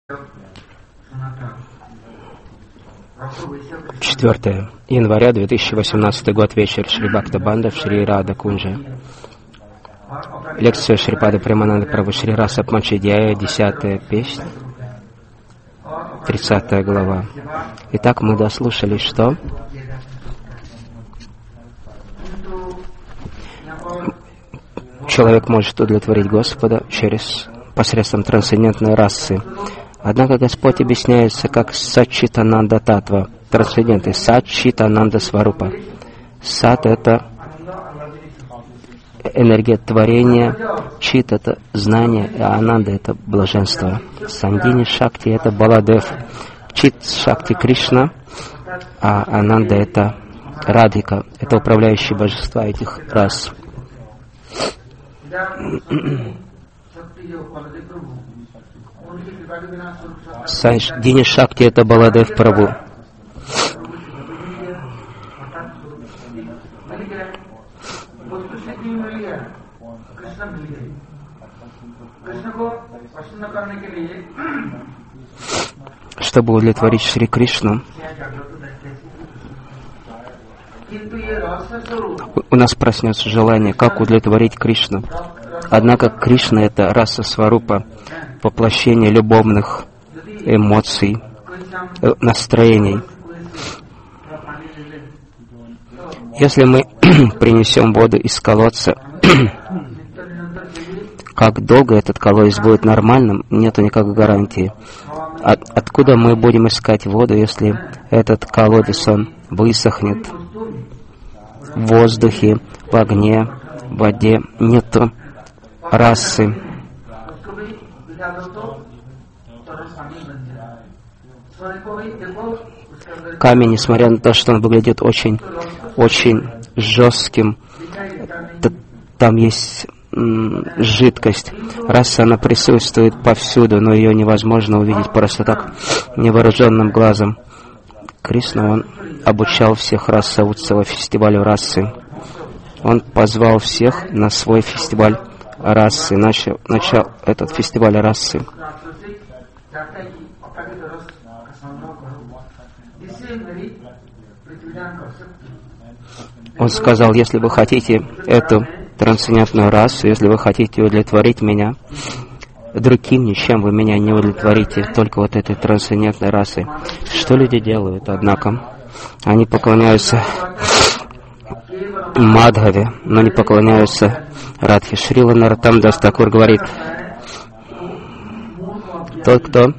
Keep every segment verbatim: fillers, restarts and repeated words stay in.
четвёртое января две тысячи восемнадцатый год, вечер, Шри Бхактабанда в Шри Рада Кунджа. Лекция Шрипада Премананда Прабху Шри Раса Панчадьяя, десятая песня, тридцатая глава. Итак, мы дослушали, что человек может удовлетворить Господа через посредством трансцендентной расы. Однако Господь объясняется как Саччитананда Татва, трансцендентный Саччитананда Сварупа. Сат — это энергия творения, Чит — это знание, и Ананда — это блаженство. Сандини Шакти — это Баладев, Чит Шакти Кришна, а Ананда — это Радхика, это управляющие божества этих рас. Сандини Шакти — это Баладев Прабху. Чтобы удовлетворить Шри Кришну, у нас проснется желание, как удовлетворить Кришну. Однако Кришна — это раса Сварупа, воплощение любовных эмоций, настроений. Если мы принесем воду из колодца, как долго этот колодец будет нормальным, нету никакой гарантии. От, откуда мы будем искать воду, если этот колодец, он высохнет в воздухе, в огне, в воде? Нету расы. Камень, несмотря на то, что он выглядит очень, очень жестким, там есть жидкость. Раса, она присутствует повсюду, но ее невозможно увидеть просто так невооруженным глазом. Кришна, он обучал всех расса-утсава фестивалю расы. Он позвал всех на свой фестиваль расы, начал, начал этот фестиваль расы. Он сказал: если вы хотите эту трансцендентную расу, если вы хотите удовлетворить меня, другим ничем вы меня не удовлетворите, только вот этой трансцендентной расой. Что люди делают, однако? Они поклоняются Мадхаве, но не поклоняются Радхе. Шрила Нароттам Дас Такур говорит: тот, кто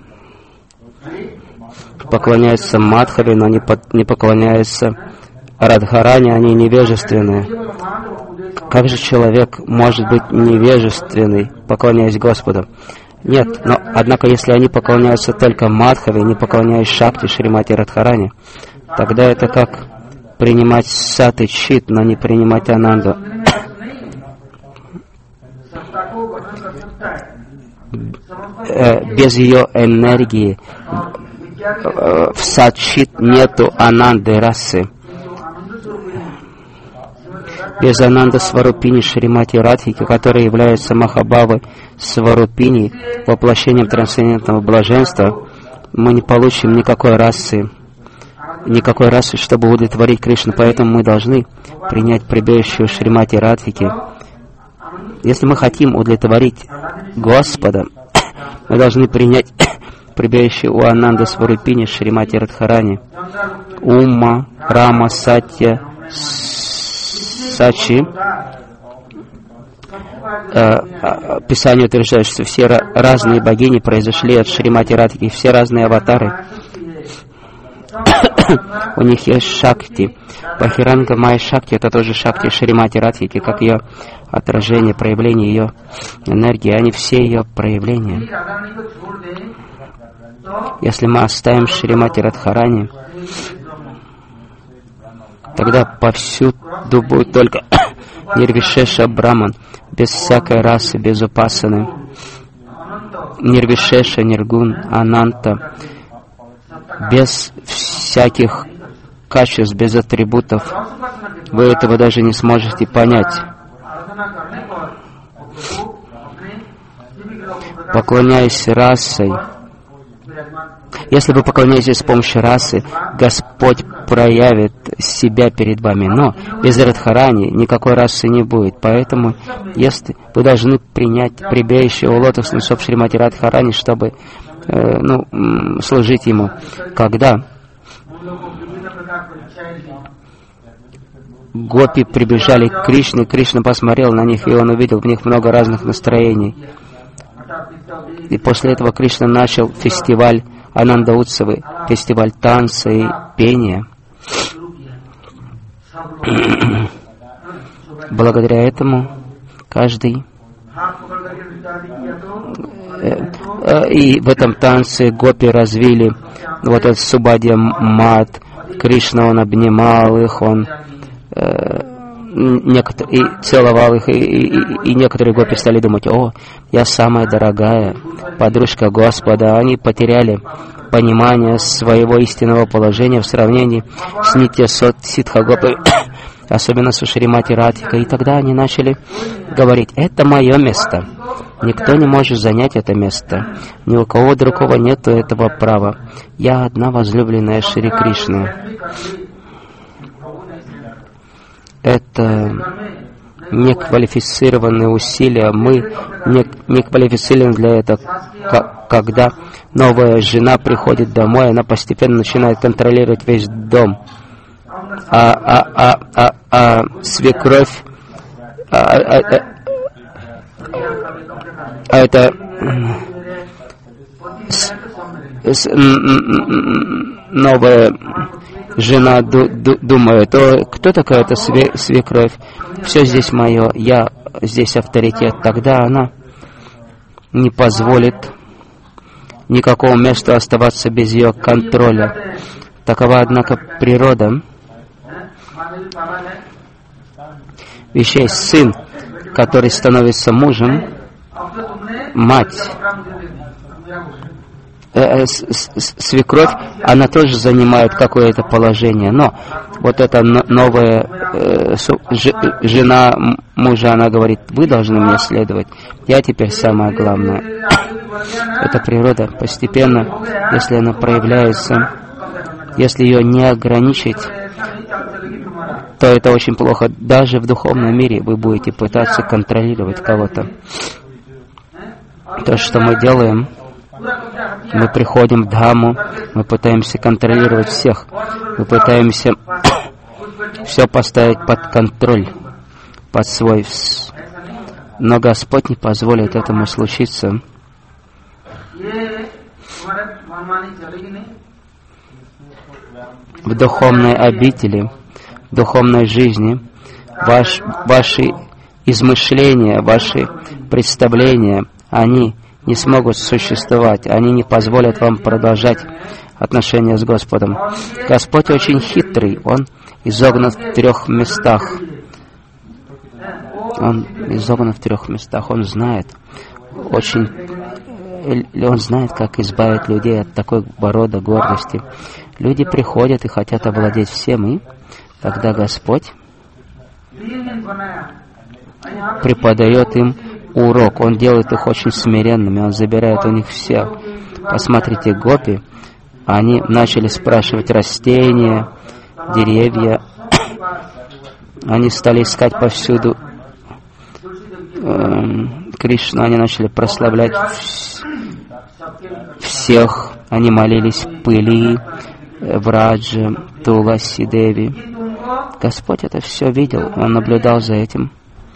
поклоняется Мадхаве, но не, по, не поклоняется Радхарани, они невежественные. Как же человек может быть невежественный, поклоняясь Господу? Нет, но, однако, если они поклоняются только Мадхаве, не поклоняясь Шакти, Шримати Радхарани, тогда это как принимать Сат и Чит, но не принимать Ананду. Без ее энергии в Сат Чит нету Ананды расы. Без Ананда Сварупини Шримати Радхики, которая является Махабхавой Сварупини, воплощением трансцендентного блаженства, мы не получим никакой расы, никакой расы, чтобы удовлетворить Кришну. Поэтому мы должны принять прибежище Шримати Радхики. Если мы хотим удовлетворить Господа, мы должны принять прибежище у Ананда Сварупини Шримати Радхарани. Ума, Рама, Сатья, Сачи. Писание утверждает, что все разные богини произошли от Шримати Радхики, все разные аватары. У них есть Шакти. Бахиранга Майя Шакти — это тоже Шакти Шримати Радхики, как ее отражение, проявление ее энергии. Они все ее проявления. Если мы оставим Шримати Радхарани, тогда повсюду будет только Нирвишеша Браман, без всякой расы, без упасаны. Нирвишеша, Ниргун, Ананта, без всяких качеств, без атрибутов. Вы этого даже не сможете понять. Поклоняясь расой, Если вы поклоняетесь с помощью расы, Господь проявит себя перед вами. Но без Радхарани никакой расы не будет. Поэтому если вы должны принять прибежище у лотосных стоп Шримати Радхарани, чтобы э, ну, служить Ему. Когда гопи прибежали к Кришне, Кришна посмотрел на них, и он увидел в них много разных настроений. И после этого Кришна начал фестиваль Ананда-утсавы, фестиваль танца и пения. Благодаря этому каждый... И в этом танце гопи развили вот этот Субадья Мат. Кришна, он обнимал их, он некоторые, и целовал их, и, и, и некоторые гопи стали думать: о, я самая дорогая подружка Господа. Они потеряли понимание своего истинного положения в сравнении с Нитья Ситха Гопой, особенно с Шримати Радхикой. И тогда они начали говорить: это мое место. Никто не может занять это место. Ни у кого другого нету этого права. Я одна возлюбленная Шри Кришны. Это неквалифицированные усилия. Мы не, не квалифицированы для этого. Когда новая жена приходит домой, она постепенно начинает контролировать весь дом. А, а, а, а, а свекровь, а, а, а, а это с, с, новая жена ду, ду, думает: о, кто такая эта све, свекровь? Все здесь мое, я здесь авторитет. Тогда она не позволит никакому месту оставаться без ее контроля. Такова, однако, природа вещей. Сын, который становится мужем, мать, э, с, с, свекровь, она тоже занимает какое-то положение. Но вот эта новая э, ж, жена мужа, она говорит: вы должны мне следовать, я теперь самое главное. Эта природа постепенно, если она проявляется, если ее не ограничить, то это очень плохо. Даже в духовном мире вы будете пытаться контролировать кого-то. То, что мы делаем, мы приходим в Дхамму, мы пытаемся контролировать всех, мы пытаемся все поставить под контроль, под свой. Но Господь не позволит этому случиться. В духовной обители, в духовной жизни ваш, ваши измышления, ваши представления, они не смогут существовать, они не позволят вам продолжать отношения с Господом. Господь очень хитрый, Он изогнут в трех местах. Он изогнут в трех местах, Он знает, очень, Он знает, как избавить людей от такой рода гордости. Люди приходят и хотят овладеть всем, и тогда Господь преподает им урок. Он делает их очень смиренными, Он забирает у них все. Посмотрите, гопи, они начали спрашивать растения, деревья. Они стали искать повсюду э, Кришну, они начали прославлять всех. Они молились пыли, Врадже, Туласи Деви. Господь это все видел, Он наблюдал за этим.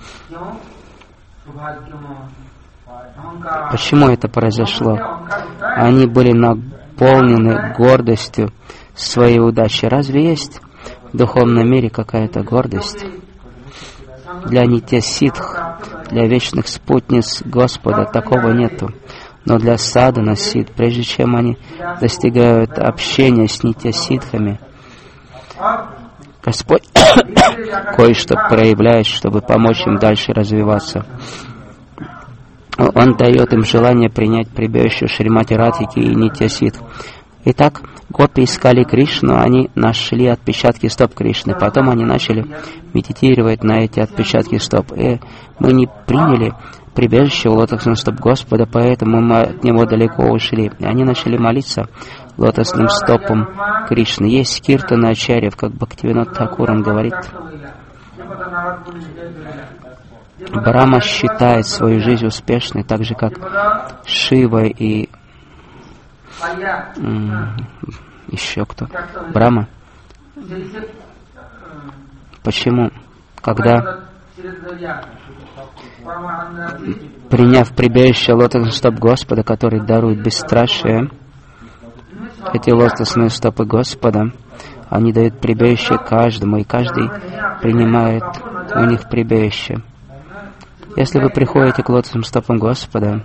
Почему это произошло? Они были наполнены гордостью своей удачи. Разве есть в духовном мире какая-то гордость? Для Нитья Ситх, для вечных спутниц Господа такого нету. Но для садхана сидх, прежде чем они достигают общения с Нитья Ситхами, Господь кое-что проявляет, чтобы помочь им дальше развиваться. Он дает им желание принять прибежище Шримати Радхики и Нитья Ситх. Итак, гопи искали Кришну, они нашли отпечатки стоп Кришны. Потом они начали медитировать на эти отпечатки стоп. И мы не приняли прибежище у лотосных стоп Господа, поэтому мы от Него далеко ушли. И они начали молиться лотосным стопом Кришны. Есть Киртана Ачарьев, как Бхактивинод Тхакур, он говорит: Брахма считает свою жизнь успешной, так же как Шива и м- еще кто? Брахма. Почему? Когда, приняв прибежище лотосных стоп Господа, который дарует бесстрашие, эти лотосные стопы Господа, они дают прибежище каждому, и каждый принимает у них прибежище. Если вы приходите к лотосным стопам Господа,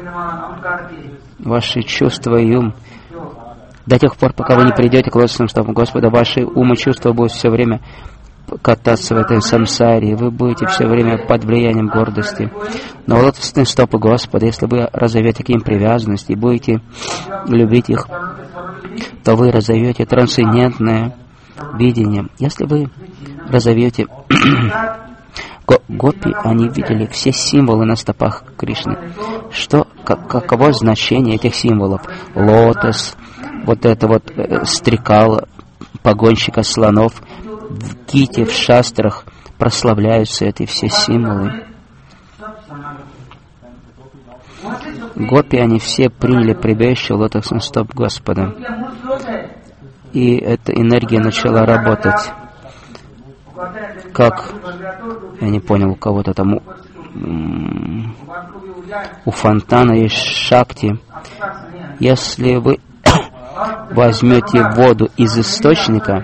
ваши чувства и ум, до тех пор, пока вы не придете к лотосным стопам Господа, ваши ум и чувства будут все время кататься в этой самсаре, и вы будете все время под влиянием гордости. Но лотосные стопы Господа, если вы разовьете к ним привязанность и будете любить их, то вы разовьете трансцендентное видение. Если вы разовьете гопи, они видели все символы на стопах Кришны. Что, как, каково значение этих символов? Лотос, вот это вот э, стрекало погонщика слонов, в гите, в шастрах прославляются эти все символы. Гопи, они все приняли прибежище лотосных стоп Господа. И эта энергия начала работать. Как, я не понял, у кого-то там, у, у фонтана есть шакти. Если вы возьмете воду из источника,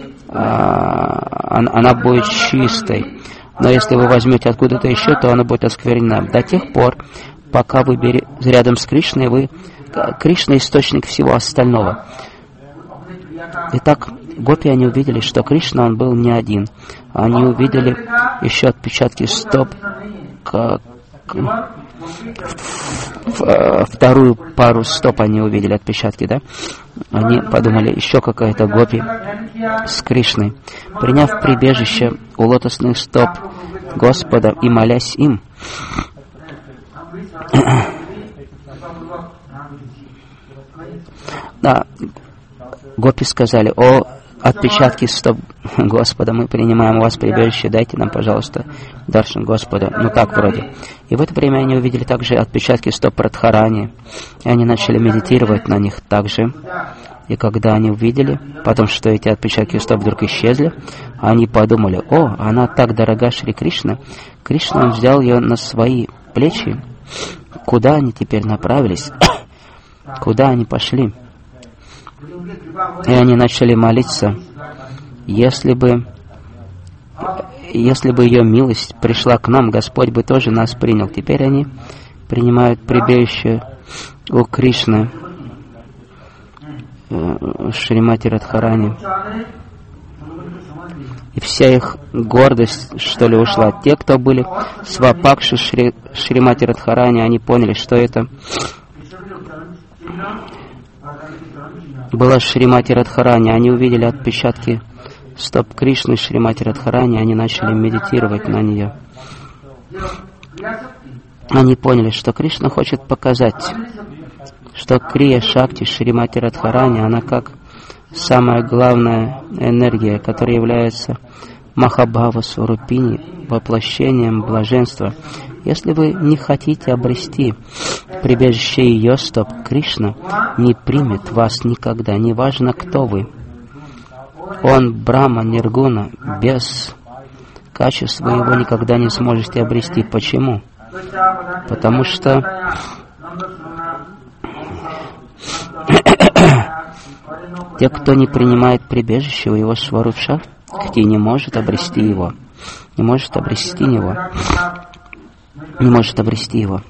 а, она будет чистой. Но если вы возьмете откуда-то еще, то она будет осквернена. До тех пор, пока вы берете рядом с Кришной, вы Кришна — источник всего остального. Итак, гопи, они увидели, что Кришна, он был не один. Они увидели еще отпечатки стоп, как вторую пару стоп они увидели отпечатки, да? Они подумали, еще какая-то гопи с Кришной. Приняв прибежище у лотосных стоп Господа и молясь им, да, гопи сказали: о, отпечатки стоп Господа, мы принимаем у вас прибежище, дайте нам, пожалуйста, даршан Господа. Ну так вроде. И в это время они увидели также отпечатки стоп Радхарани, и они начали медитировать на них также. И когда они увидели потом, что эти отпечатки стоп вдруг исчезли, они подумали: о, она так дорога Шри Кришна. Кришна, он взял ее на свои плечи. Куда они теперь направились? Куда они пошли? И они начали молиться: если бы, если бы ее милость пришла к нам, Господь бы тоже нас принял. Теперь они принимают прибежище у Кришны, Шримати Радхарани. И вся их гордость, что ли, ушла. Те, кто были свапакши Шри, Шримати Радхарани, они поняли, что это была Шримати Радхарани. Они увидели отпечатки стоп Кришны, Шримати Радхарани, они начали медитировать на нее. Они поняли, что Кришна хочет показать, что Крия Шакти Шримати Радхарани, она как самая главная энергия, которая является Махабхава Сварупини, воплощением блаженства. Если вы не хотите обрести прибежище ее стоп, Кришна не примет вас никогда, неважно, кто вы. Он Брахма, Ниргуна, без качеств вы его никогда не сможете обрести. Почему? Потому что те, кто не принимает прибежище у его Сварупша, кто не может обрести его, не может обрести его, не может обрести его.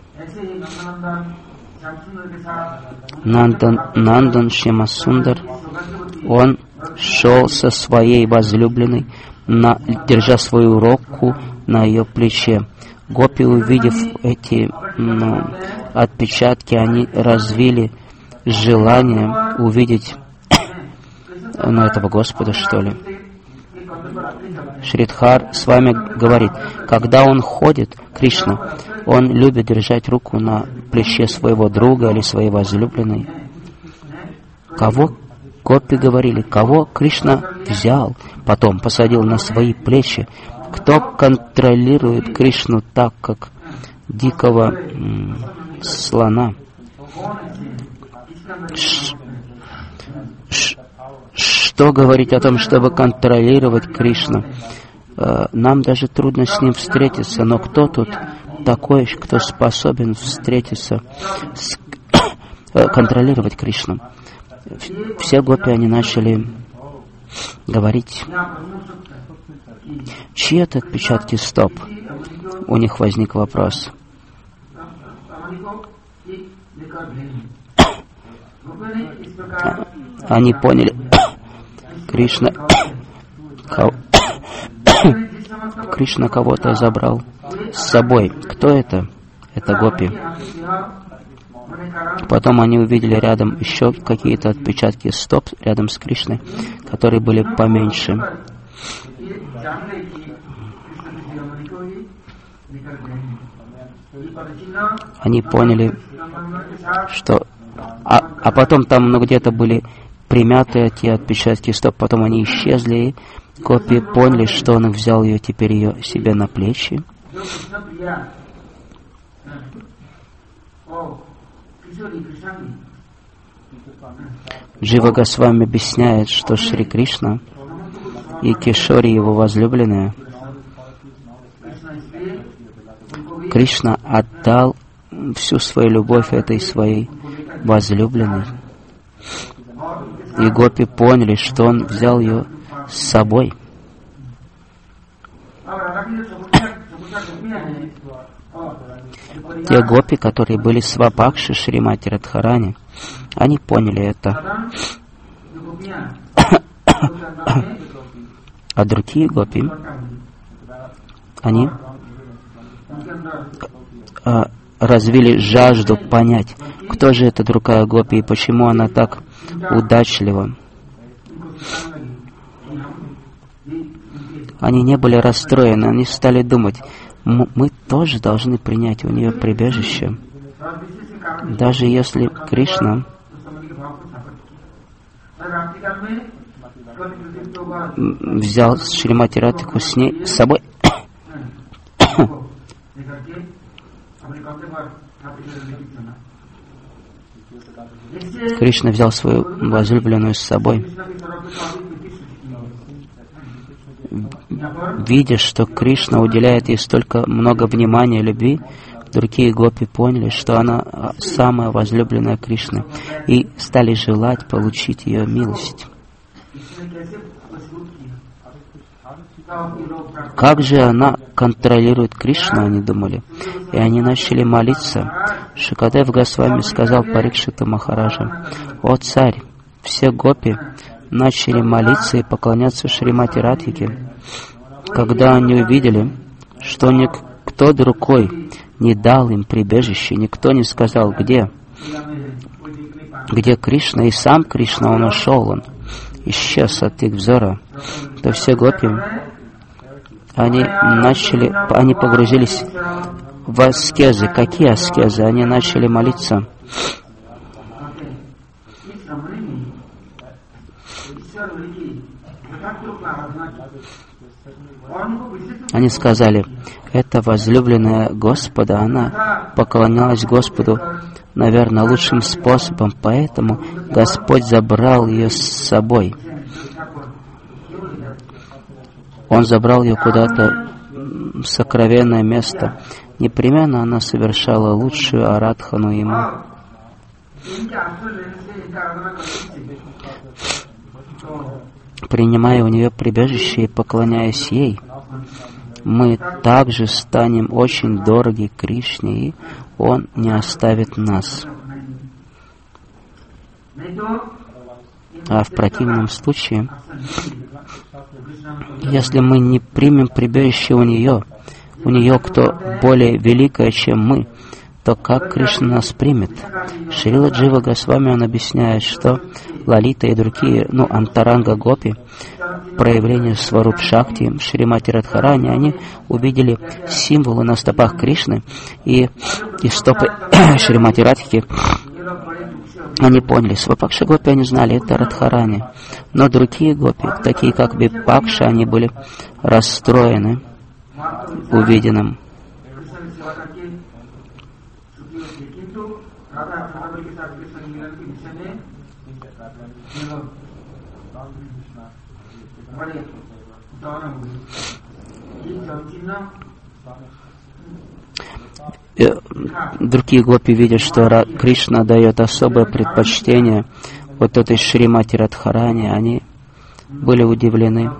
Нандан, Нандан Шьямасундар, он шел со своей возлюбленной, на, держа свою руку на ее плече. Гопи, увидев эти ну, отпечатки, они развили желание увидеть ну, этого Господа, что ли. Шридхар с вами говорит, когда он ходит, Кришна, он любит держать руку на плече своего друга или своей возлюбленной. Кого гопи говорили, кого Кришна взял, потом посадил на свои плечи, кто контролирует Кришну так, как дикого м, слона. Ш, ш, что говорить о том, чтобы контролировать Кришну? Э, нам даже трудно с ним встретиться, но кто тут такой, кто способен встретиться, с, э, контролировать Кришну? Все гопи, они начали говорить, чьи это отпечатки стоп? У них возник вопрос. Они поняли, Кришна, кого, Кришна кого-то забрал с собой. Кто это? Это гопи. Потом они увидели рядом еще какие-то отпечатки стоп рядом с Кришной, которые были поменьше. Они поняли, что... А, а потом там ну, где-то были примятые те отпечатки стоп, потом они исчезли, и гопи поняли, что он взял ее теперь ее себе на плечи. Джива Госвами объясняет, что Шри Кришна и Кишори, его возлюбленная, Кришна отдал всю свою любовь этой своей возлюбленной. И гопи поняли, что он взял ее с собой. Те гопи, которые были свапакши Шримати Радхарани, они поняли это. А другие гопи, они а, развили жажду понять, кто же эта другая гопи и почему она так удачлива. Они не были расстроены, они стали думать, мы тоже должны принять у нее прибежище. Даже если Кришна взял Шримати Радхику с ней с собой, Кришна взял свою возлюбленную с собой. Видя, что Кришна уделяет ей столько много внимания и любви, другие гопи поняли, что она самая возлюбленная Кришны, и стали желать получить ее милость. Как же она контролирует Кришну, они думали, и они начали молиться. Шукадев Госвами сказал Парикшиту Махараджа: «О царь, все гопи начали молиться и поклоняться Шримати Радхике, когда они увидели, что никто другой не дал им прибежище, никто не сказал, где, где Кришна, и сам Кришна, он ушел, он исчез от их взора, то все гопи, они начали, они погрузились в аскезы. Какие аскезы? Они начали молиться. Они сказали: это возлюбленная Господа, она поклонялась Господу, наверное, лучшим способом, поэтому Господь забрал ее с собой. Он забрал ее куда-то в сокровенное место. Непременно она совершала лучшую арадхану ему. Принимая у нее прибежище и поклоняясь ей, мы также станем очень дороги Кришне, и Он не оставит нас. А в противном случае, если мы не примем прибежище у нее, у нее кто более великая, чем мы, то как Кришна нас примет? Шрила Джива Госвами, он объясняет, что Лалита и другие, ну, Антаранга Гопи, проявление Сваруб Шакти, Шримати Радхарани, они увидели символы на стопах Кришны, и, и стопы Шримати Радхики, они поняли, Свапакша Гопи, они знали, это Радхарани. Но другие Гопи, такие как Випакша, они были расстроены увиденным. И другие гопи видят, что Кришна дает особое предпочтение вот этой Шримати Радхарани. Они были удивлены.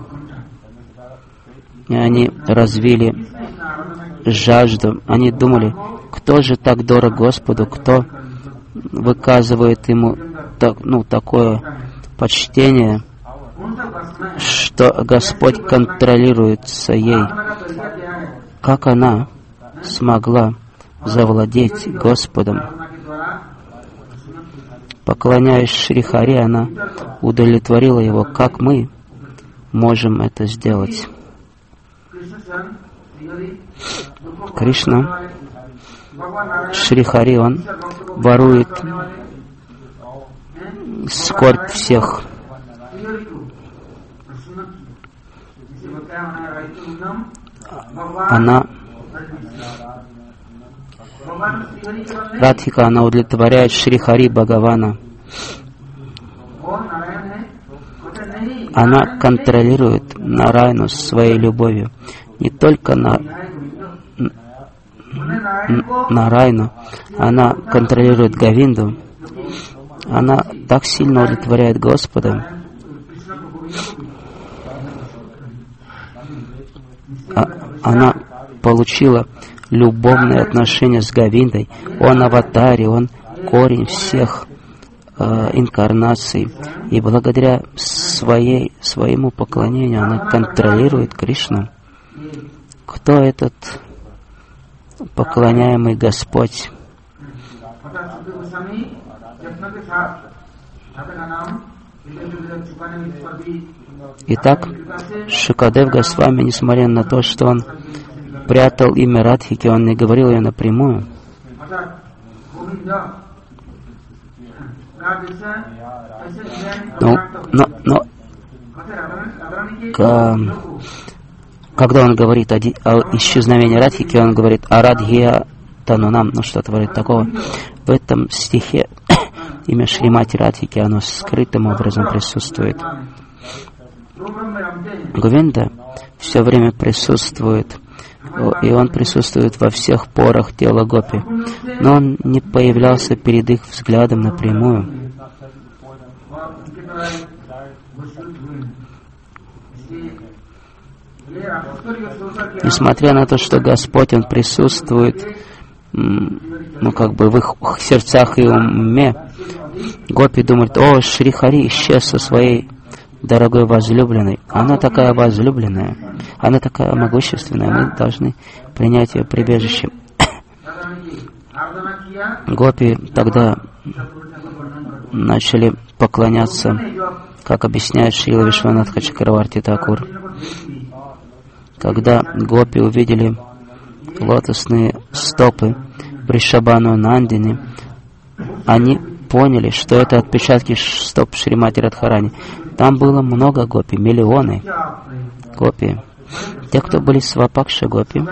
И они развили жажду. Они думали, кто же так дорог Господу, кто выказывает ему так, ну, такое почтение, что Господь контролируется ей. Как она смогла завладеть Господом? Поклоняясь Шри Хари, она удовлетворила его. Как мы можем это сделать? Кришна, Шри Хари, он ворует скорбь всех. Она, Радхика, она удовлетворяет Шри Хари Бхагавана. Она контролирует Нарайну своей любовью. Не только на Нарайну, она контролирует Говинду. Она так сильно удовлетворяет Господа. А, она получила любовные отношения с Говиндой. Он аватари, он корень всех э, инкарнаций. И благодаря своей, своему поклонению она контролирует Кришну. Кто этот поклоняемый Господь? Итак, Шукадев Госвами, несмотря на то, что он прятал имя Радхики, он не говорил ее напрямую. Но, но, но к, когда он говорит о, о исчезновении Радхики, он говорит о Радхия Танунам, ну что-то вроде такого. В этом стихе имя Шримати Радхики, оно скрытым образом присутствует. Говинда все время присутствует, и он присутствует во всех порах тела Гопи, но он не появлялся перед их взглядом напрямую. Несмотря на то, что Господь, Он присутствует, ну, как бы в их сердцах и уме, Гопи думают: о, Шри Хари исчез со своей дорогой возлюбленной. Она такая возлюбленная, она такая могущественная, мы должны принять ее прибежище. Гопи тогда начали поклоняться, как объясняет Шрила Вишванатха Чакраварти Такур. Когда гопи увидели лотосные стопы Вришабану Нандини, они поняли, что это отпечатки стоп Шримати Радхарани. Там было много гопи, миллионы гопи. Те, кто были свапакша гопи,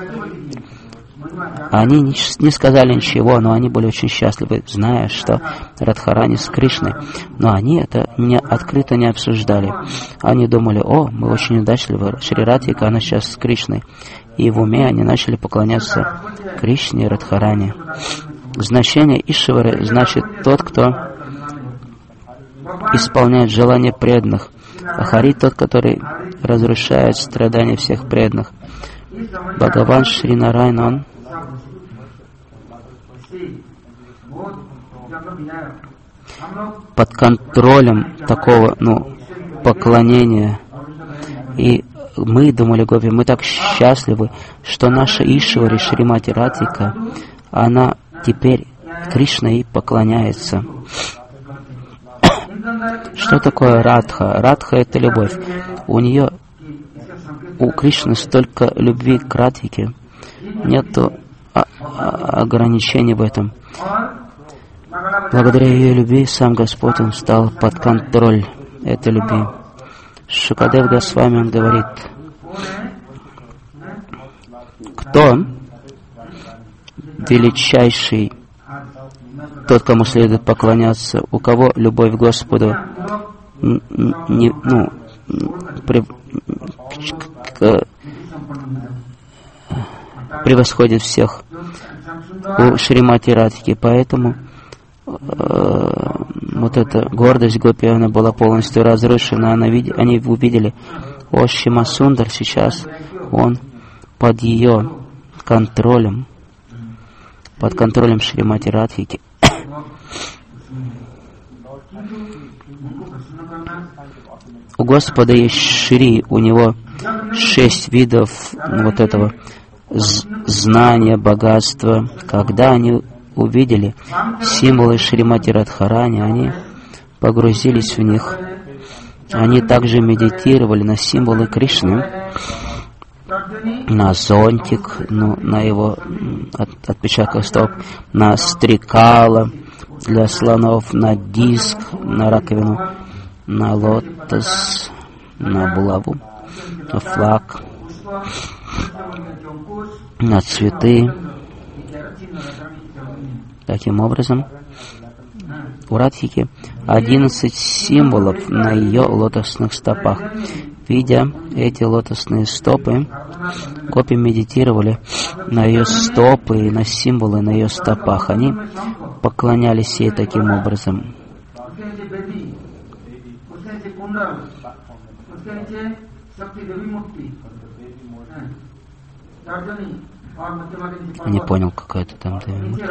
они не сказали ничего, но они были очень счастливы, зная, что Радхарани с Кришной. Но они это не, открыто не обсуждали. Они думали: о, мы очень удачливы, Шри Радхика, она сейчас с Кришной. И в уме они начали поклоняться Кришне и Радхарани. Значение Ишвары значит тот, кто исполняет желания преданных, а Хари тот, который разрушает страдания всех преданных. Бхагаван Шри Нарайна, он под контролем такого, ну, поклонения. И мы думали, гопи, мы так счастливы, что наша Ишвари Шримати Радхика, она теперь Кришна ей поклоняется. Что такое Радха? Радха — это любовь. У нее, у Кришны столько любви к Радхике, нету ограничений в этом. Благодаря ее любви сам Господь, Он стал под контроль этой любви. Шукадев Госвами, он говорит, кто величайший, тот, кому следует поклоняться, у кого любовь к Господу не, ну, при, к, превосходит всех у Шримати Радхики. Поэтому э, вот эта гордость Гопи, она была полностью разрушена. Она, они увидели, о, Шима Сундар сейчас, он под ее контролем, под контролем Шримати Радхики. У Господа есть Шри, у него шесть видов вот этого знания, богатства. Когда они увидели символы Шримати Радхарани, они погрузились в них. Они также медитировали на символы Кришны, на зонтик, ну, на его от, отпечатков стоп, на стрекала для слонов, на диск, на раковину, на лотос, на булаву, на флаг, на цветы. Таким образом, у Радхики одиннадцать символов на ее лотосных стопах. Видя эти лотосные стопы, гопи медитировали на ее стопы и на символы на ее стопах. Они поклонялись ей таким образом. Не понял, какая-то там...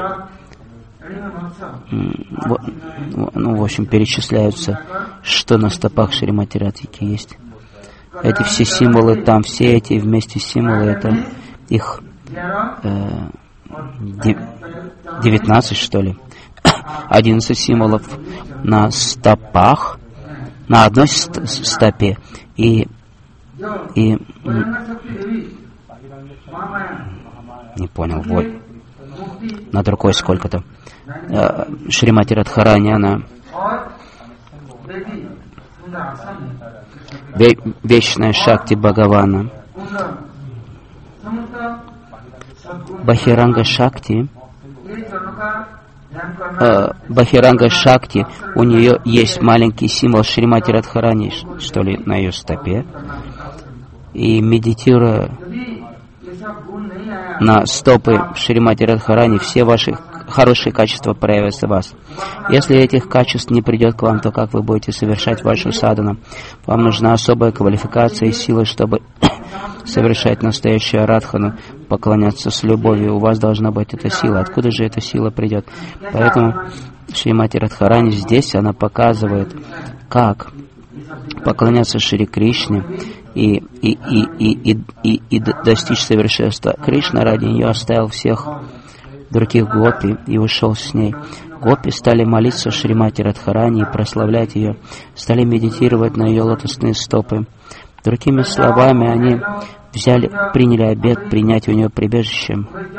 Ну, в общем, перечисляются, что на стопах Шримати Радхики есть. Эти все символы там, все эти вместе символы, это их э, девятнадцать, что ли. одиннадцать символов на стопах, на одной стопе. И, и не понял, вот. На другой сколько-то. Э, Шримати Радхарани, она вечная Шакти Бхагавана. Бахиранга Шакти, э, Бахиранга Шакти, у нее есть маленький символ Шримати Радхарани, что ли, на ее стопе. И медитируя на стопы Шримати Радхарани, все ваши хорошие качества проявятся в вас. Если этих качеств не придет к вам, то как вы будете совершать вашу садхану? Вам нужна особая квалификация и сила, чтобы совершать настоящую арадхану, поклоняться с любовью. У вас должна быть эта сила. Откуда же эта сила придет? Поэтому Шримати Радхарани здесь, она показывает, как поклоняться Шри Кришне и, и, и, и, и, и, и достичь совершенства. Кришна ради нее оставил всех других гопи и ушел с ней. Гопи стали молиться Шримати Радхарани и прославлять ее, стали медитировать на ее лотосные стопы. Другими словами, они взяли, приняли обет принять у нее прибежище.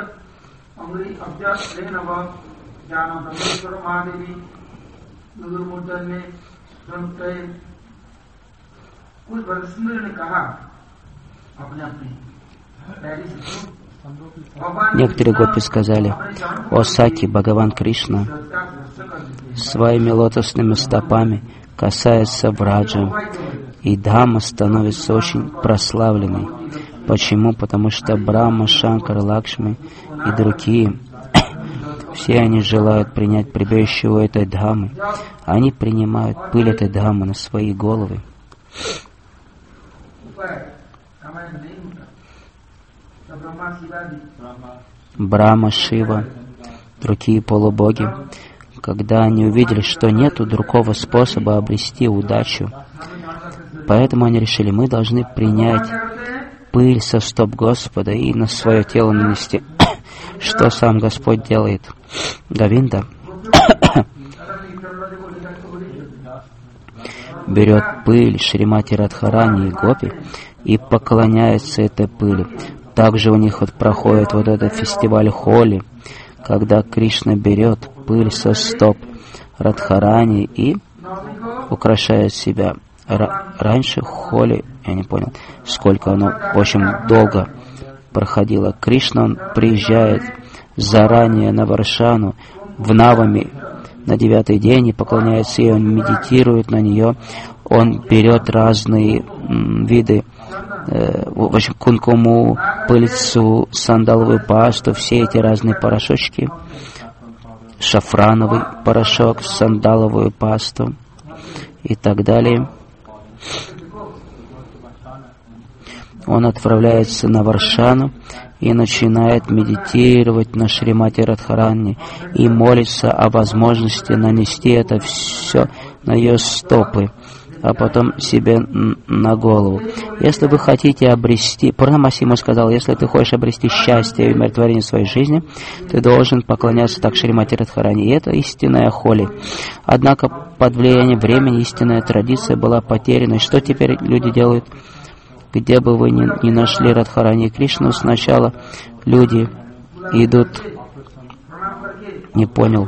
Некоторые гопи сказали: «О Саки, Бхагаван Кришна своими лотосными стопами касается Браджа, и Дхамма становится очень прославленной». Почему? Потому что Брахма, Шанкар, Лакшми и другие, все они желают принять прибежище у этой Дхаммы. Они принимают пыль этой Дхаммы на свои головы. Брахма, Шива, другие полубоги, когда они увидели, что нету другого способа обрести удачу, поэтому они решили, мы должны принять пыль со стоп Господа и на свое тело нанести. что сам Господь делает. Говинда берет пыль Шримати Радхарани и Гопи и поклоняется этой пыли. Также у них вот проходит вот этот фестиваль Холи, когда Кришна берет пыль со стоп Радхарани и украшает себя. Р- раньше Холи, я не понял, сколько оно, в общем, долго проходило. Кришна, он приезжает заранее на Варшану в Навами на девятый день и поклоняется ей, он медитирует на нее, он берет разные м, виды, э, в общем, кункуму, пыльцу, сандаловую пасту, все эти разные порошочки, шафрановый порошок, сандаловую пасту и так далее. Он отправляется на Варшану и начинает медитировать на Шримати Радхарани и молится о возможности нанести это все на ее стопы, а потом себе на голову. Если вы хотите обрести, Пурнамасима сказал, если ты хочешь обрести счастье и умиротворение в своей жизни, ты должен поклоняться так Шримати Радхарани. И это истинная холи. Однако под влиянием времени истинная традиция была потеряна. И что теперь люди делают? Где бы вы ни, ни нашли Радхарани и Кришну, сначала люди идут, не понял,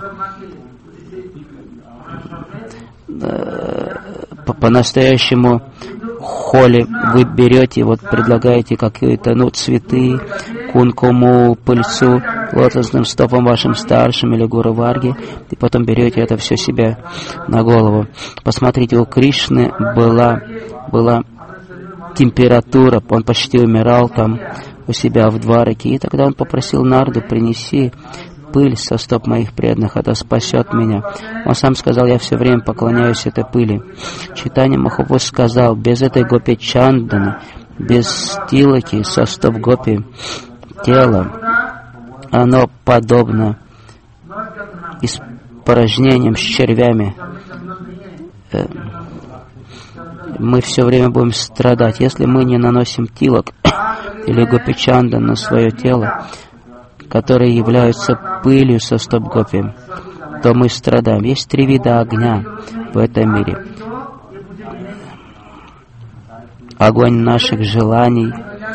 по- по-настоящему холи вы берете, вот предлагаете какие-то, ну, цветы, кункуму, пыльцу, лотосным стопом вашим старшим или гуру Варги, и потом берете это все себе на голову. Посмотрите, у Кришны была, была температура, он почти умирал там у себя в Двараке, и тогда он попросил Нарду: принеси пыль со стоп моих преданных, это спасет меня. Он сам сказал: я все время поклоняюсь этой пыли. Чайтанья Махапрабху сказал: без этой гопи чанданы, без тилаки со стоп гопи тело, оно подобно испражнениям с червями. Мы все время будем страдать. Если мы не наносим тилок или гопичандан на свое тело, которые являются пылью со стоп-гопи, то мы страдаем. Есть три вида огня в этом мире. Огонь наших желаний,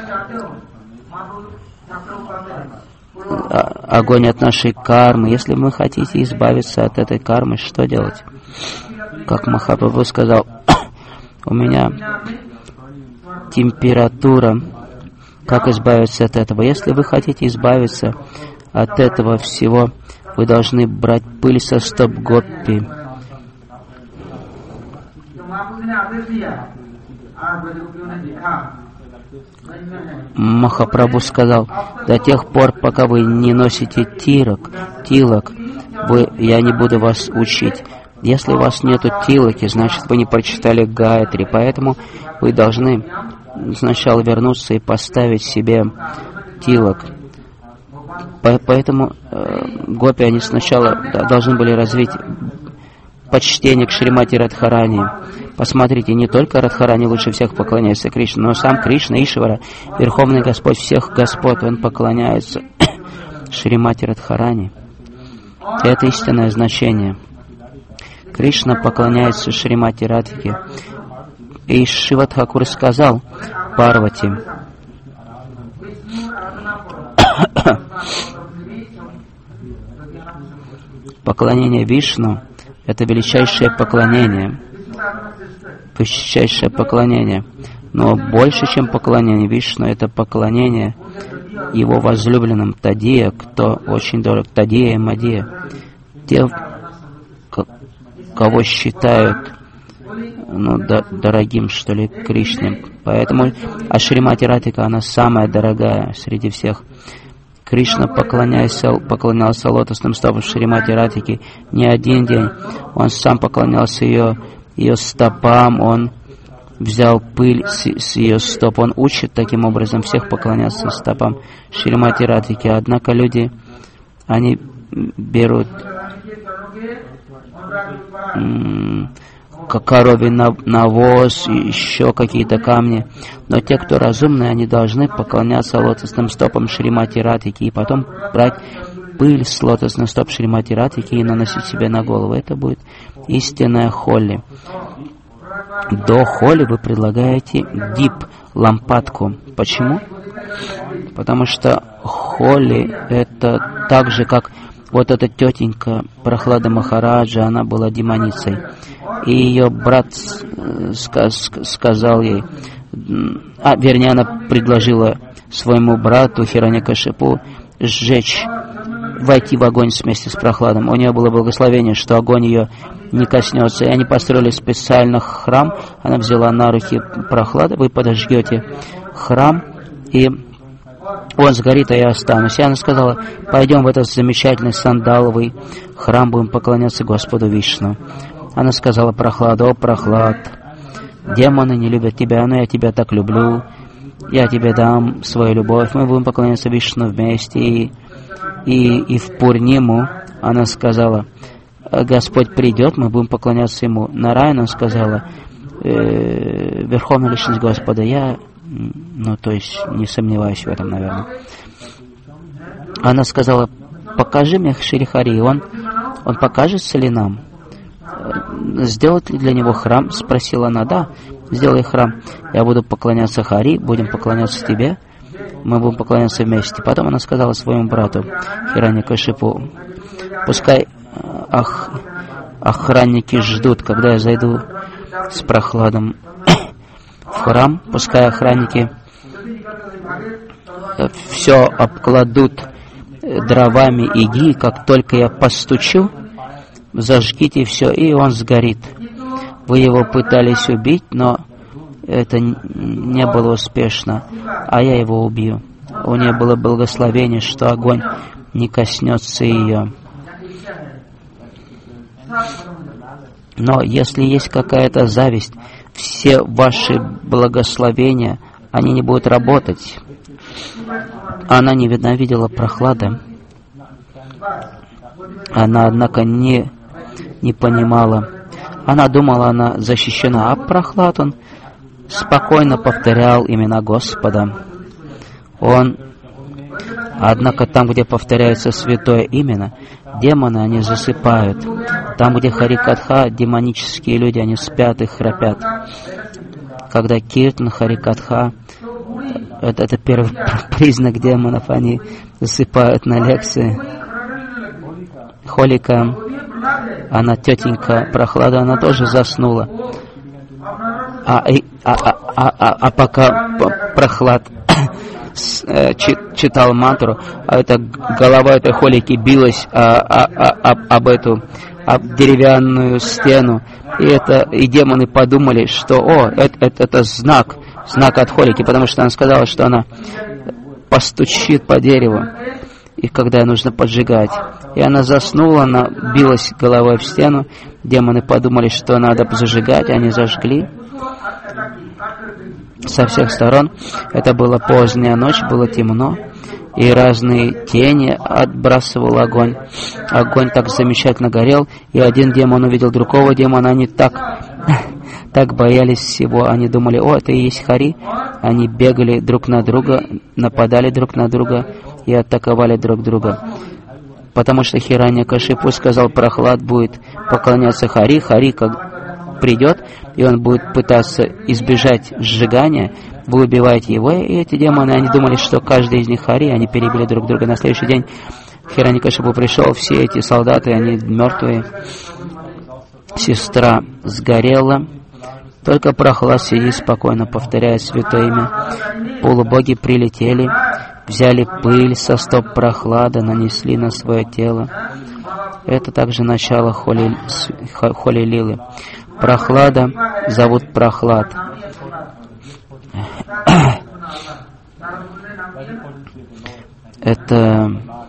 огонь от нашей кармы. Если вы хотите избавиться от этой кармы, что делать? Как Махапрабху сказал: у меня температура, как избавиться от этого? Если вы хотите избавиться от этого всего, вы должны брать пыль со стоп гоппи. Махапрабху сказал: до тех пор, пока вы не носите тирок, тилок, вы, я не буду вас учить. Если у вас нету тилоки, значит, вы не прочитали Гайатри, поэтому вы должны сначала вернуться и поставить себе тилок. Поэтому э, гопи, они сначала должны были развить почтение к Шримати Радхарани. Посмотрите, не только Радхарани лучше всех поклоняется Кришне, но сам Кришна, Ишвара, Верховный Господь всех Господ, Он поклоняется Шримати Радхарани. Это истинное значение. Кришна поклоняется Шримати Радхике. И Шива Тхакур сказал Парвати: поклонение Вишну — это величайшее поклонение. Величайшее поклонение. Но больше, чем поклонение Вишну, это поклонение его возлюбленным Тадия, кто очень дорог, Тадия и Мадия. Те, кого считают, ну, до, дорогим, что ли, Кришне. Поэтому а Шримати Радхика, она самая дорогая среди всех. Кришна поклонялся, поклонялся лотосным стопам Шримати Радхики не один день. Он сам поклонялся ее, ее стопам, он взял пыль с, с ее стоп. Он учит таким образом всех поклоняться стопам Шримати Радхики. Однако люди, они берут коровий навоз, и еще какие-то камни. Но те, кто разумные, они должны поклоняться лотосным стопам Шримати Радхики и потом брать пыль с лотосных стоп Шримати Радхики и наносить себе на голову. Это будет истинная холли. До холли вы предлагаете дип, лампадку. Почему? Потому что холли это так же, как вот эта тетенька Прохлада Махараджа, она была демоницей. И ее брат сказ сказал ей, а вернее она предложила своему брату Хираньякашипу сжечь, войти в огонь вместе с Прохладом. У нее было благословение, что огонь ее не коснется. И они построили специально храм. Она взяла на руки Прохлада. Вы подожгете храм, и он сгорит, а я останусь. И она сказала, пойдем в этот замечательный сандаловый храм, будем поклоняться Господу Вишну. Она сказала Прохладу, о, Прохлад, демоны не любят тебя, но я тебя так люблю. Я тебе дам свою любовь, мы будем поклоняться Вишну вместе. И, и, и в Пурниму она сказала, Господь придет, мы будем поклоняться Ему. Нараяна сказала, э, Верховная Личность Господа, я, ну, то есть, не сомневаюсь в этом, наверное. Она сказала, покажи мне Шри Хари, он, он покажется ли нам? Сделать ли для него храм? Спросила она, да, сделай храм. Я буду поклоняться Хари, будем поклоняться тебе, мы будем поклоняться вместе. Потом она сказала своему брату Хираньякашипу, пускай ох, охранники ждут, когда я зайду с Прохладом в храм, пускай охранники все обкладут дровами и ги, как только я постучу, зажгите все, и он сгорит. Вы его пытались убить, но это не было успешно, а я его убью. У нее было благословение, что огонь не коснется ее. Но если есть какая-то зависть, все ваши благословения, они не будут работать. Она ненавидела Прохлада. Она, однако, не, не понимала. Она думала, она защищена, а Прохлад, он спокойно повторял имена Господа. Он, однако, там, где повторяется святое имя, демоны, они засыпают. Там, где Харикатха, демонические люди, они спят и храпят. Когда Киртан, Харикатха, это, это первый признак демонов, они засыпают на лекции. Холика, она тетенька Прохлада, она тоже заснула. А, а, а, а, а, а пока Прохлад читал мантру, а эта голова этой Холики билась а, а, а, а, об эту об деревянную стену, и это и демоны подумали, что о, это, это, это знак, знак от Холики, потому что она сказала, что она постучит по дереву, и когда нужно поджигать. И она заснула, она билась головой в стену, демоны подумали, что надо зажигать, они зажгли со всех сторон. Это была поздняя ночь, было темно, и разные тени отбрасывал огонь. Огонь так замечательно горел, и один демон увидел другого демона, они так, так боялись всего, они думали, о, это и есть Хари. Они бегали друг на друга, нападали друг на друга и атаковали друг друга. Потому что Хираньякашипу сказал, Прохлад будет поклоняться Хари, Хари как придет, и он будет пытаться избежать сжигания, вы убиваете его, и эти демоны, они думали, что каждый из них Хари, они перебили друг друга. На следующий день Хираньякашипу пришел, все эти солдаты, они мертвые, сестра сгорела, только Прохлад сидит спокойно, повторяя святое имя. Полубоги прилетели, взяли пыль со стоп Прохлада, нанесли на свое тело. Это также начало Холи, Холи Лилы. Прохлада зовут Прохлад. Это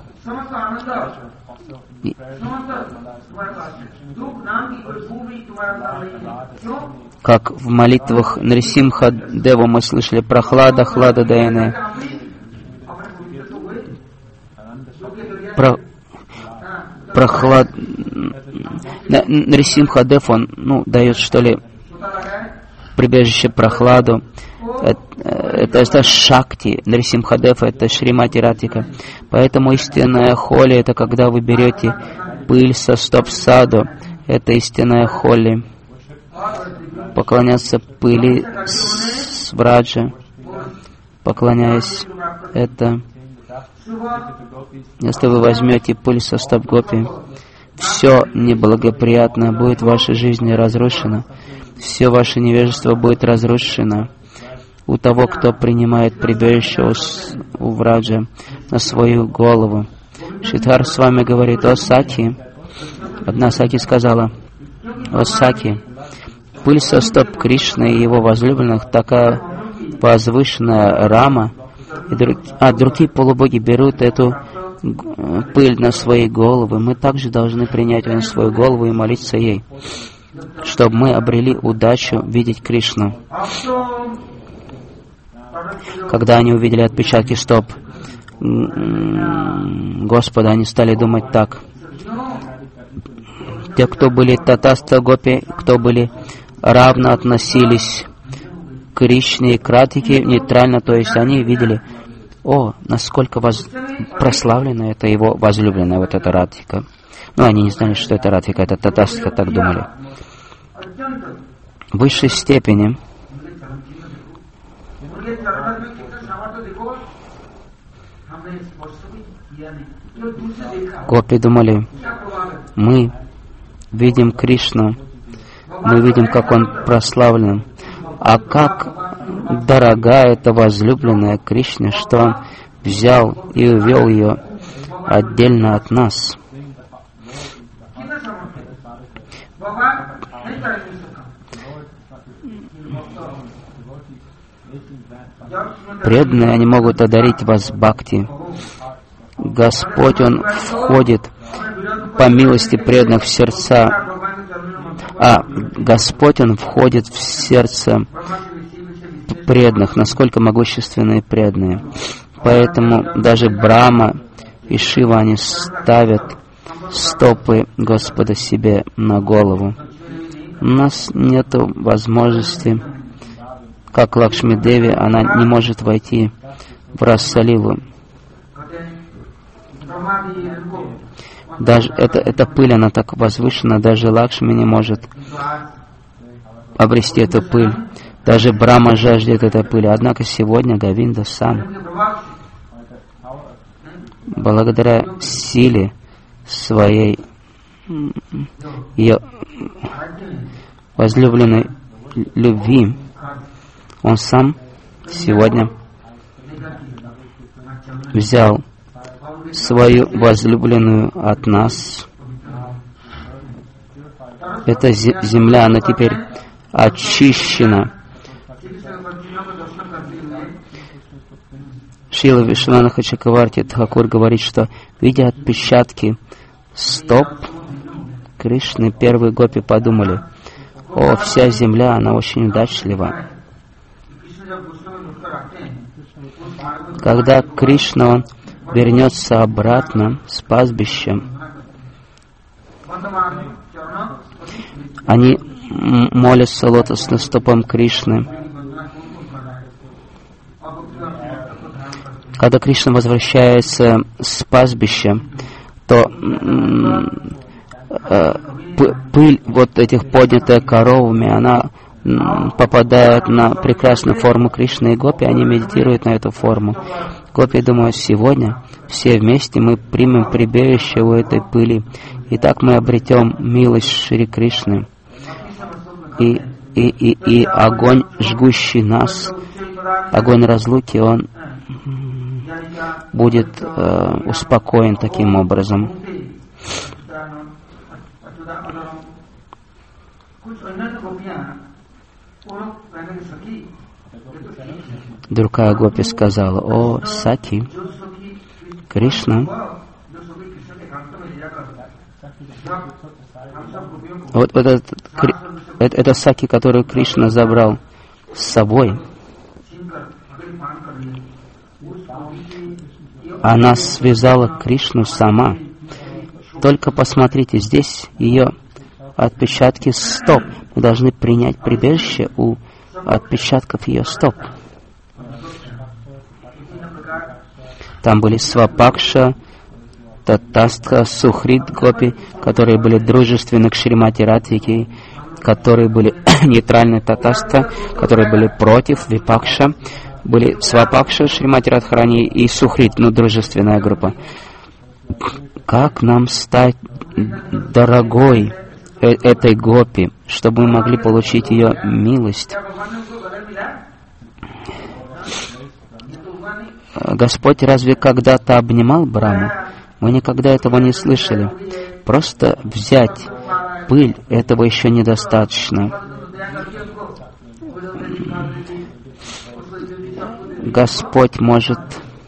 как в молитвах Нрисимха Деву мы слышали Прохлада, Хлада Даяне. Про... прохлад... Нарисимхадев, он, ну, дает, что ли, прибежище прохладу. Это, это, это Шакти. Нарисимхадев — это Шримати Радхика. Поэтому истинная холи — это когда вы берете пыль со стоп саду. Это истинная холи. Поклоняться пыли с Враджа, поклоняясь, это, если вы возьмете пыль со стоп гопи, все неблагоприятное будет в вашей жизни разрушено, все ваше невежество будет разрушено у того, кто принимает прибежище у, у Враджа на свою голову. Шридхар с вами говорит: о Саки. Одна Саки сказала: о Саки, пыль со стоп Кришны и его возлюбленных такая возвышенная рама, и друг, а другие полубоги берут эту пыль на свои головы. Мы также должны принять ее на свою голову и молиться ей, чтобы мы обрели удачу видеть Кришну. Когда они увидели отпечатки стоп Господа, они стали думать так: те, кто были татаста гопи, кто были равно относились к Кришне и к Радхике, нейтрально, то есть они видели: о, насколько воз... прославлена это его возлюбленная, вот эта Радхика. Но они не знали, что это Радхика, это татаста, так думали. В высшей степени гопи думали: мы видим Кришну, мы видим, как он прославлен, а как дорога эта возлюбленная Кришне, что он взял и увел ее отдельно от нас. Преданные, они могут одарить вас бхакти. Господь, Он входит по милости преданных в сердца. А, Господь, Он входит в сердце преданных, насколько могущественные преданные. Поэтому даже Брахма и Шива, они ставят стопы Господа себе на голову. У нас нет возможности, как Лакшми Деви, она не может войти в Расалилу. Даже эта, эта пыль, она так возвышена, даже Лакшми не может обрести эту пыль. Даже Брахма жаждет этой пыли. Однако сегодня Говинда сам, благодаря силе своей, ее возлюбленной любви, он сам сегодня взял свою возлюбленную от нас. Эта земля, она теперь очищена. Шрила Вишванатха Чакраварти Тхакур говорит, что, видя отпечатки стоп Кришны, первые гопи подумали: о, вся земля, она очень удачлива. Когда Кришна, он вернется обратно с пастбища, они молятся лотосным стопам Кришны. Когда Кришна возвращается с пастбища, то э, пыль вот этих поднятых коровами, она попадает на прекрасную форму Кришны, и гопи, они медитируют на эту форму. Гопи думают: сегодня все вместе мы примем прибежище у этой пыли, и так мы обретем милость Шри Кришны. И, и, и, и огонь, жгущий нас, огонь разлуки, он будет э, успокоен таким образом. Другая гопи сказала: о, Саки, Кришна, вот, вот этот, это, это Саки, которую Кришна забрал с собой, она связала Кришну сама. Только посмотрите, здесь ее отпечатки стоп. Мы должны принять прибежище у отпечатков ее стоп. Там были Свапакша, Татастха, Сухрит Гопи, которые были дружественны к Шримати Радхике, которые были нейтральны Татастха, которые были против Випакша, были Свапакша, Шримати Радхарани и Сухрит, ну, дружественная группа. Как нам стать дорогой э этой гопи, чтобы мы могли получить ее милость? Господь разве когда-то обнимал Браму? Мы никогда этого не слышали. Просто взять пыль, этого еще недостаточно. Господь может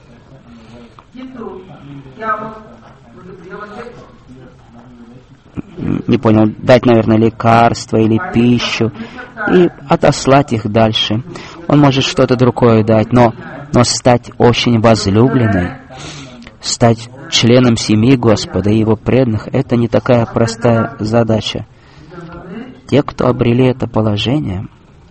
не понял, дать, наверное, лекарство или пищу и отослать их дальше. Он может что-то другое дать, но, но стать очень возлюбленной, стать членом семьи Господа и Его преданных, это не такая простая задача. Те, кто обрели это положение,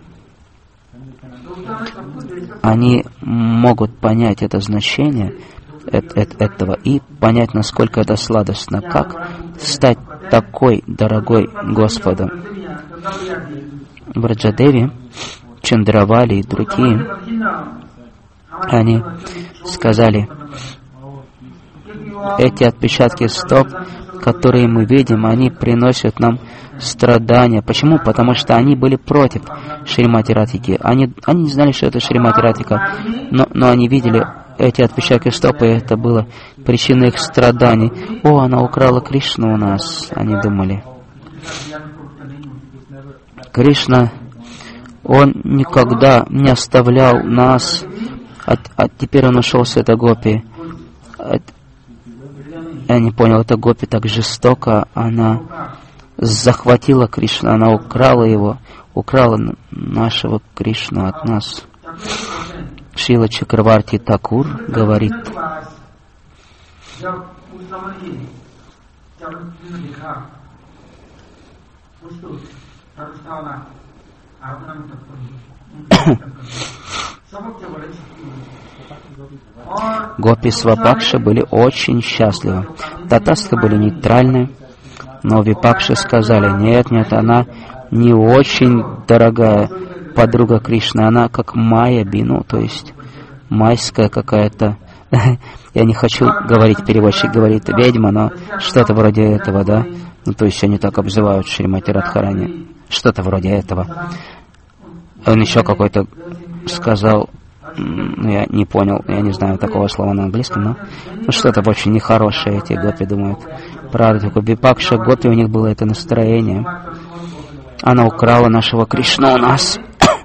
они могут понять это значение этого и понять, насколько это сладостно, как стать такой дорогой Господу. Браджадеви, Чандравали и другие, они сказали, эти отпечатки стоп, которые мы видим, они приносят нам страдания. Почему? Потому что они были против Шримати Радхики. Они, они не знали, что это Шримати Радхика, но, но они видели эти отпечатки стоп, и это было причиной их страданий. О, она украла Кришну у нас, они думали. Кришна, он никогда не оставлял нас, а, а теперь он ушел с этой гопи. Я не понял, эта гопи так жестоко, она захватила Кришну, она украла его, украла нашего Кришну от нас. Шрила Чакраварти Такур говорит, Гопи Свапакша были очень счастливы. Татастха были нейтральны, но Випакши сказали, нет, нет, она не очень дорогая подруга Кришны, она как Майя Бину, то есть майская какая-то, я не хочу говорить, переводчик говорит ведьма, но что-то вроде этого, да, ну то есть они так обзывают Шримати Радхарани, что-то вроде этого. Он еще какой-то сказал, ну я не понял, я не знаю такого слова на английском, но ну, что-то очень нехорошее эти гопи думают. Правда, такой Випакша гопи, у них было это настроение. Она украла нашего Кришну у нас.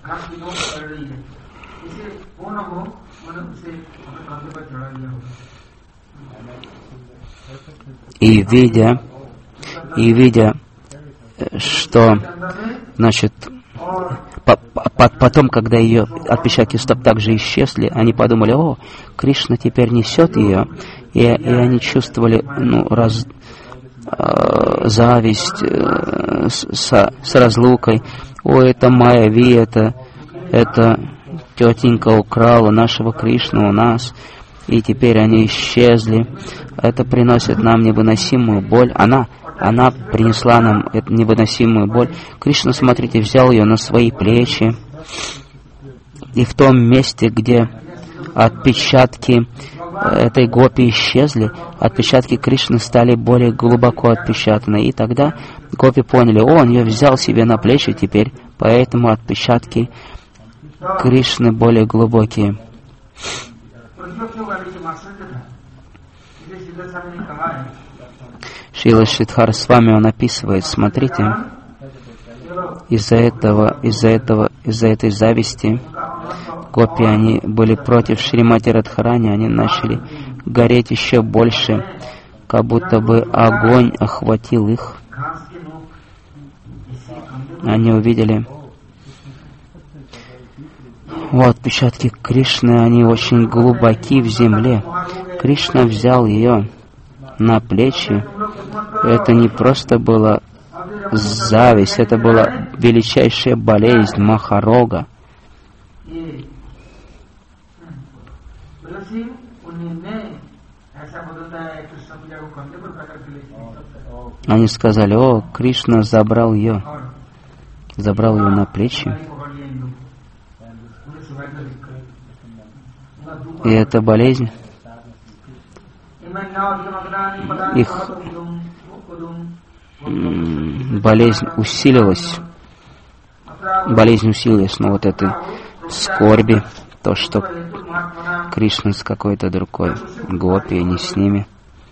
И видя, и видя, что, значит, по, по, потом, когда ее отпечатки стоп также исчезли, они подумали, о, Кришна теперь несет ее, и, и они чувствовали, ну, раз, э, зависть э, с, с разлукой. О, это Майя Ви, это, это тетенька украла нашего Кришну у нас, и теперь они исчезли. Это приносит нам невыносимую боль. Она, она принесла нам эту невыносимую боль. Кришна, смотрите, взял ее на свои плечи. И в том месте, где отпечатки этой гопи исчезли, отпечатки Кришны стали более глубоко отпечатаны. И тогда гопи поняли, о, он ее взял себе на плечи теперь, поэтому отпечатки Кришны более глубокие. Шрила Шридхар с вами он описывает, смотрите, из-за этого, из-за этого, из-за этой зависти гопи, они были против Шримати Радхарани, они начали гореть еще больше, как будто бы огонь охватил их. Они увидели, вот отпечатки Кришны, они очень глубоки в земле. Кришна взял ее на плечи Это не просто была зависть, это была величайшая болезнь Махарога. Они сказали: о, Кришна забрал ее, забрал ее на плечи. И эта болезнь их болезнь усилилась, болезнь усилилась, но вот этой скорби, то, что Кришна с какой-то другой гопи, не с ними.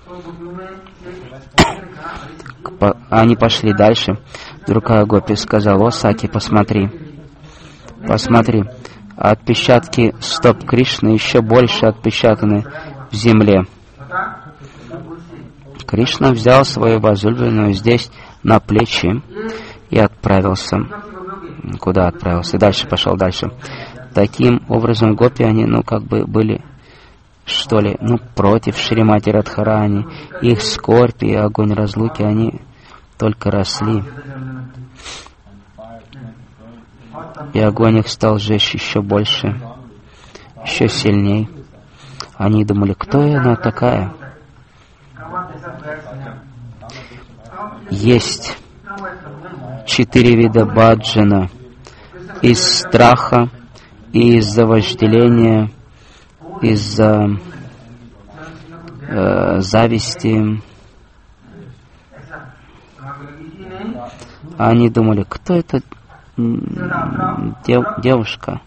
Они пошли дальше. Другая гопи сказала: о, Саки, посмотри, посмотри, отпечатки стоп Кришны еще больше отпечатаны в земле. Кришна взял свою возлюбленную здесь на плечи и отправился. Куда отправился? Дальше пошел дальше. Таким образом, гопи, они, ну, как бы были, что ли, ну, против Шримати Радхарани. Их скорбь и огонь разлуки, они только росли. И огонь их стал жечь еще больше, еще сильней. Они думали: кто она такая? Есть четыре вида баджана: из страха, из-за вожделения, из-за э, зависти. Они думали: кто эта дев, девушка?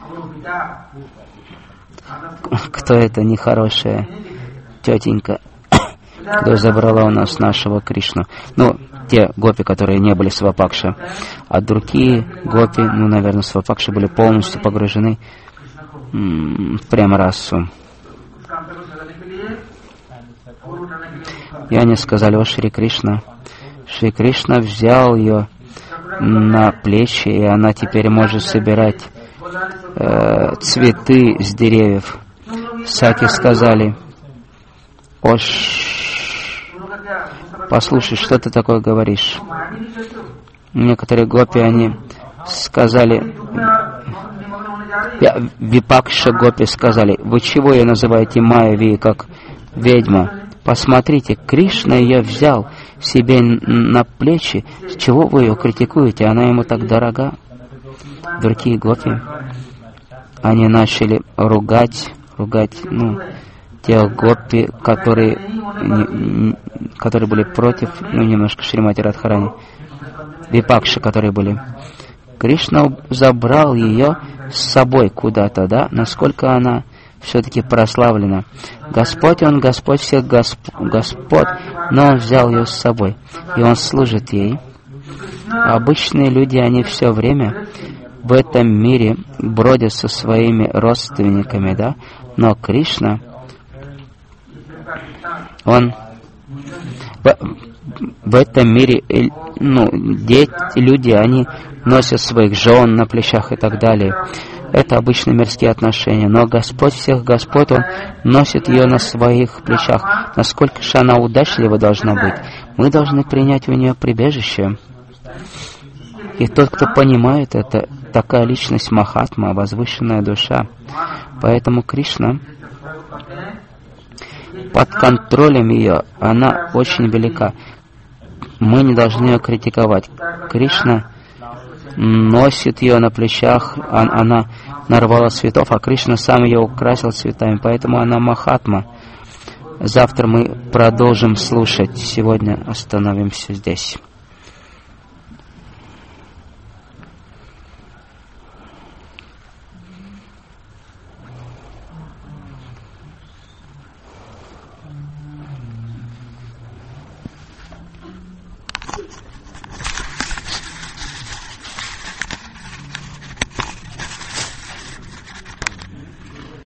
Кто эта нехорошая тетенька, кто забрала у нас нашего Кришну? Ну, те гопи, которые не были свапакши, а другие гопи, ну, наверное, свапакши, были полностью погружены м- в према-расу. И они сказали: о, Шри Кришна, Шри Кришна взял ее на плечи, и она теперь может собирать э, цветы с деревьев. Саки сказали: о, послушай, что ты такое говоришь? Некоторые гопи, они сказали, Випакша гопи сказали: вы чего ее называете Майяви, как ведьма? Посмотрите, Кришна ее взял себе на плечи. С чего вы ее критикуете? Она ему так дорога. Другие гопи, они начали ругать, ругать, ну, тех гопи, которые, не, которые были против, ну, немножко Шримати Радхарани, Випакши, которые были. Кришна забрал ее с собой куда-то, да, насколько она все-таки прославлена. Господь, Он Господь всех госп... Господ, но Он взял ее с собой, и Он служит ей. Обычные люди, они все время в этом мире бродят со своими родственниками, да, но Кришна, Он в, в этом мире, ну, дети, люди, они носят своих жен на плечах и так далее. Это обычные мирские отношения. Но Господь всех Господь, Он носит ее на своих плечах. Насколько же она удачлива должна быть. Мы должны принять у нее прибежище. И тот, кто понимает это, такая личность Махатма, возвышенная душа. Поэтому Кришна под контролем ее, она очень велика. Мы не должны ее критиковать. Кришна носит ее на плечах, она нарвала цветов, а Кришна сам ее украсил цветами, поэтому она Махатма. Завтра мы продолжим слушать, сегодня остановимся здесь.